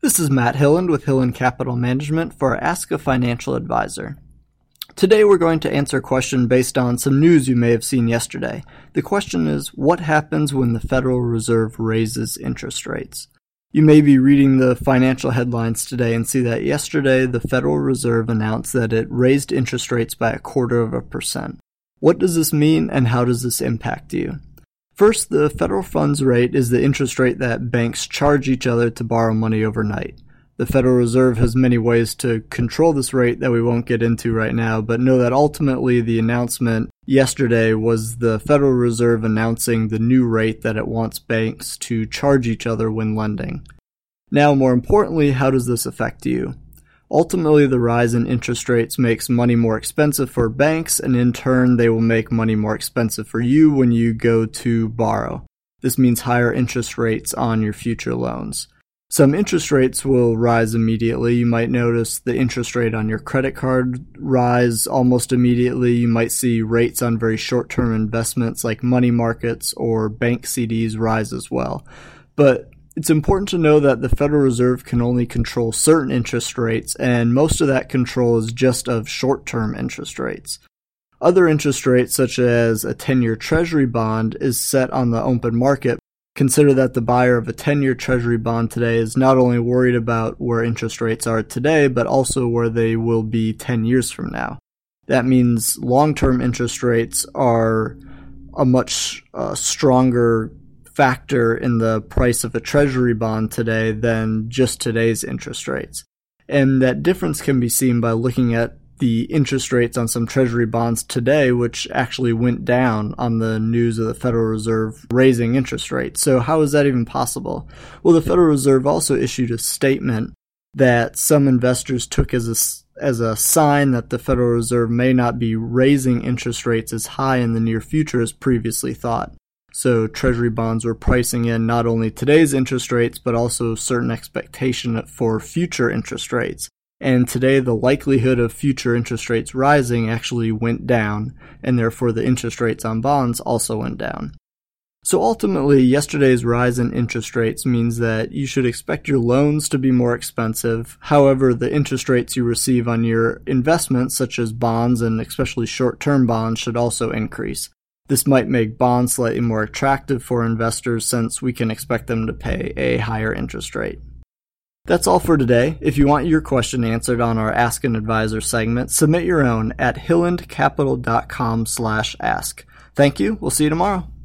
This is Matt Hilland with Hilland Capital Management for Ask a Financial Advisor. Today we're going to answer a question based on some news you may have seen yesterday. The question is, what happens when the Federal Reserve raises interest rates? You may be reading the financial headlines today and see that yesterday the Federal Reserve announced that it raised interest rates by 0.25%. What does this mean and how does this impact you? First, the federal funds rate is the interest rate that banks charge each other to borrow money overnight. The Federal Reserve has many ways to control this rate that we won't get into right now, but know that ultimately the announcement yesterday was the Federal Reserve announcing the new rate that it wants banks to charge each other when lending. Now, more importantly, how does this affect you? Ultimately, the rise in interest rates makes money more expensive for banks, and in turn, they will make money more expensive for you when you go to borrow. This means higher interest rates on your future loans. Some interest rates will rise immediately. You might notice the interest rate on your credit card rise almost immediately. You might see rates on very short-term investments like money markets or bank CDs rise as well. But it's important to know that the Federal Reserve can only control certain interest rates, and most of that control is just of short-term interest rates. Other interest rates, such as a 10-year Treasury bond, is set on the open market. Consider that the buyer of a 10-year Treasury bond today is not only worried about where interest rates are today, but also where they will be 10 years from now. That means long-term interest rates are a much stronger factor in the price of a Treasury bond today than just today's interest rates. And that difference can be seen by looking at the interest rates on some Treasury bonds today, which actually went down on the news of the Federal Reserve raising interest rates. So how is that even possible? Well, the Federal Reserve also issued a statement that some investors took as a sign that the Federal Reserve may not be raising interest rates as high in the near future as previously thought. So Treasury bonds were pricing in not only today's interest rates, but also certain expectation for future interest rates. And today, the likelihood of future interest rates rising actually went down, and therefore the interest rates on bonds also went down. So ultimately, yesterday's rise in interest rates means that you should expect your loans to be more expensive. However, the interest rates you receive on your investments, such as bonds and especially short-term bonds, should also increase. This might make bonds slightly more attractive for investors since we can expect them to pay a higher interest rate. That's all for today. If you want your question answered on our Ask an Advisor segment, submit your own at hillandcapital.com/ask. Thank you. We'll see you tomorrow.